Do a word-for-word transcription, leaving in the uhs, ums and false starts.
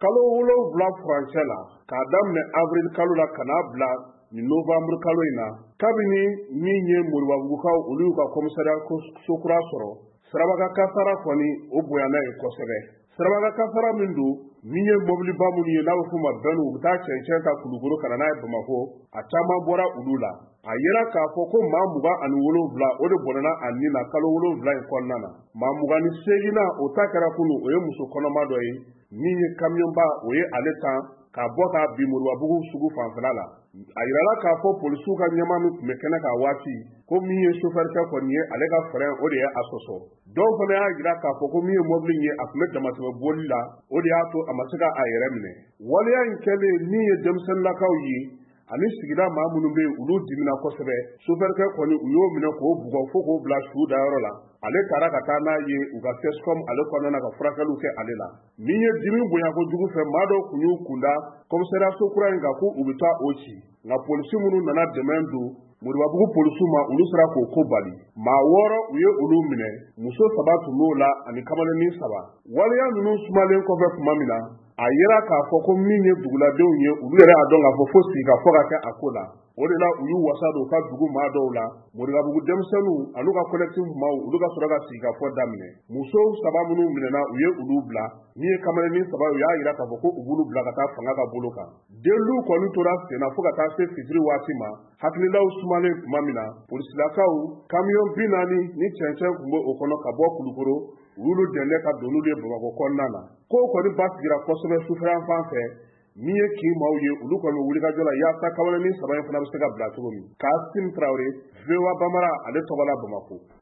kalo wolonwula furancɛ la k'a daminɛ avril kalo la ka n'a bila ni novembre kalo in na kabini min ye Moribabugukaw olu y'u ka komisariya so kura sɔrɔ sirabaka kasara kɔni o bonyana ye kosɛbɛ. Sirabaka kasara min don min ye mobiliba minnu ye n'a bɛ f'o ma bɛnniw u bɛ taa cɛncɛn ta Kulukoro ka na n'a ye Bamako a caman bɔra olu la. A yera k'a fɔ ko maa mugan ani wolonwula o de bɔnɛna a ni na kalo wolonwula in kɔnɔna na. Maa mugan ni seeginna o ta kɛra kunun o ye muso kɔnɔma dɔ ye min ye kamiyɔnba o ye ale tan k'a bɔ k'a bin Moribabugu sugu fanfɛla la. A yirala k'a fɔ polisiw ka ɲɛmaa min tun bɛ kɛnɛ kan waati ko min ye sofɛrikɛ kɔni ye ale ka frein o de ye a sɔsɔ. Dɔw fana y'a yira k'a fɔ ko min ye mobili in ye a tun bɛ damatɛmɛ boli la o de y'a to a ma se ka a yɛrɛ minɛ. Waleya in kɛlen min ye denmisɛnninlakaw ye ani sigida maa minnu bɛ yen olu dimina kosɛbɛ. Sofɛrikɛ kɔni u y'o minɛ k'o bugɔ fo k'o bila su dayɔrɔ la. Ale taara ka taa n'a ye u ka Fescom ale kɔnɔna ka furakɛliw kɛ ale la. Min ye dimi bonya kojugu fɛ maa dɔw kun y'u kunda komisariyaso kura in kan ko u bɛ taa o ci. Nka polisi minnu nana dɛmɛ don Moribabugu polisiw ma olu sera k'o ko bali. Maa wɔɔrɔ u ye olu minɛ muso saba tun b'o la ani kamalennin saba. Waleya ninnu sumalen kɔfɛ tuma min na a yera k'a fɔ ko min ye duguladenw ye olu yɛrɛ y'a dɔn k'a fɔ fo sigika fɔ ka kɛ a ko la. O de la u y'u wasa don u ka dugu maa dɔw la Moribabugu denmisɛnninw an'u ka collectif maaw olu ka sɔrɔ ka sigikafɔ daminɛ. Musow saba minnu minɛna u ye olu bila min ye kamalennin saba u y'a yira k'a fɔ ko u b'olu bila ka taa fanga ka bolo kan. Denluw kɔni tora senna fo ka taa se fitiri waati ma hakililaw sumalen tuma min na polisilakaw kamiyɔn bi naani ni cɛncɛn tun b'o kɔnɔ ka bɔ Kulukoro u y'olu dɛnɛ ka don n'olu ye Bamako kɔnɔna na. Kow kɔni basigira kosɛbɛ sufɛyan fan fɛ min ye kin maaw ye olu kɔni bɛ wulikajɔ la yaasa kamalennin saba in fana bɛ se ka bila cogo min. Kasim Traoré, V O A Bambara ale tɔgɔ la Bamako.